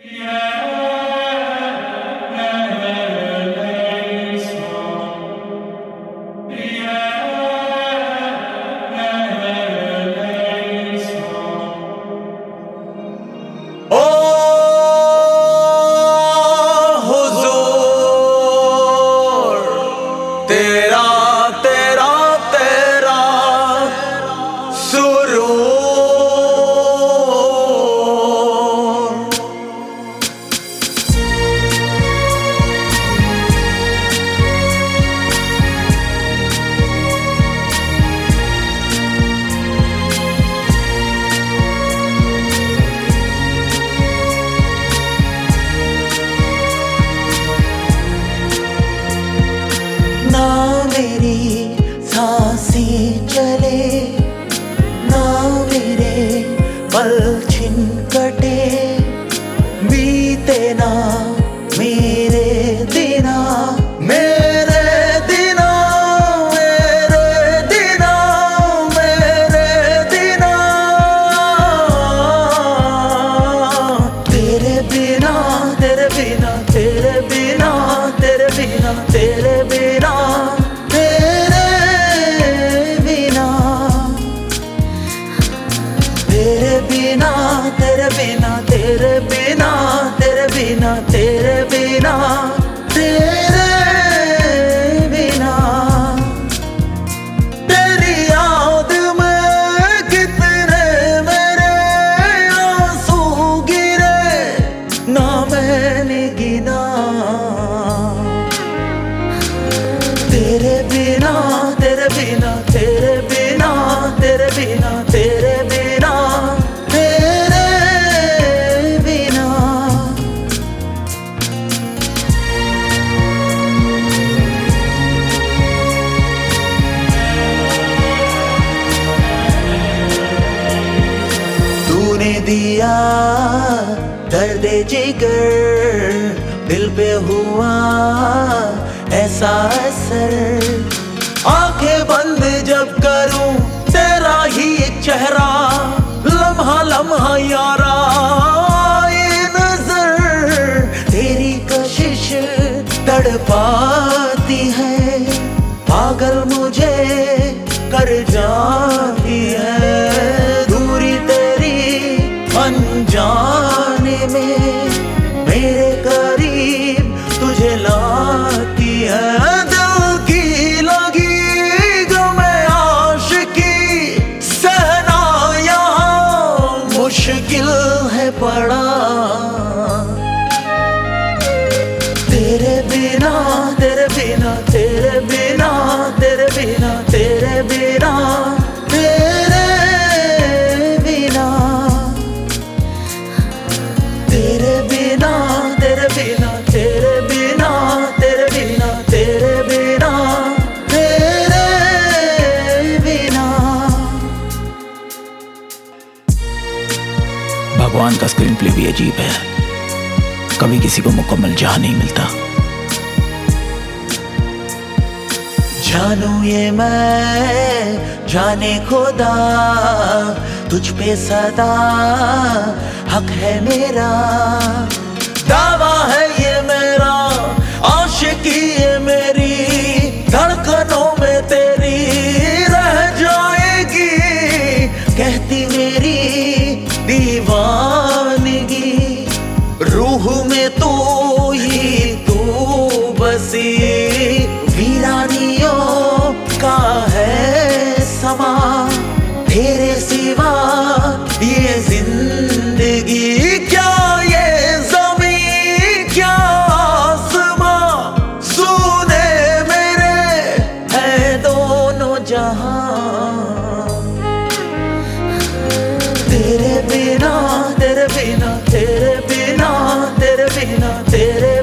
तेरा तेरा तेरा सुरूर ना मेरी सांसें चले, ना मेरे पल छिन कटे, बीते ना मेरे दिना, मेरे दिना, मेरे दिना, मेरे दिना, तेरे बिना, तेरे बिना, तेरे बिना, तेरे बिना, तेरे बिना, तेरे बिना, तेरे बिना, तेरे बिना, तेरे बिना, तेरे बिना, तेरे बिना, तेरे बिना, तेरी याद में कितने मेरे आंसू गिरे, ना मैंने गिना। तेरे बिना, तेरे बिना, तेरे बिना, तेरे बिना, तेरे बिना, तेरे बिना, तूने दिया दर्द जिगर, दिल पे हुआ ऐसा असर, आंखें बंद जब करूं तेरा ही एक चेहरा, लम्हा लम्हा यारा ये नजर, तेरी कशिश तड़पाती है, पागल मुझे कर जाती है, दूरी तेरी अनजाने में मेरे करीब तुझे लाती है, दिल की लगी गमे आशिकी, सहना यहाँ मुश्किल है पड़ा, तेरे बिना, तेरे बिना, तेरे बिना, तेरे बिना, तेरे बिना, तेरे बिना, तेरे बिना, तेरे बिना, तेरे बिना, तेरे बिना, तेरे बिना, तेरे बिना। भगवान का स्क्रीन प्ले भी अजीब है, कभी किसी को मुकम्मल जहां नहीं मिलता। जानू ये मैं जाने खुदा, तुझ पे सदा हक है मेरा, दावा है ये मेरा, आशिकी ये मेरी, धड़कनों में तेरी रह जाएगी, कहती मेरी दीवानगी, रूह में तू ही तू बसी, वीरानियों का है समा, तेरे सिवा ये जिंदगी, क्या ये ज़मीं क्या आसमां, सुने मेरे है दोनों जहां, तेरे बिना, तेरे बिना, तेरे बिना, तेरे बिना, तेरे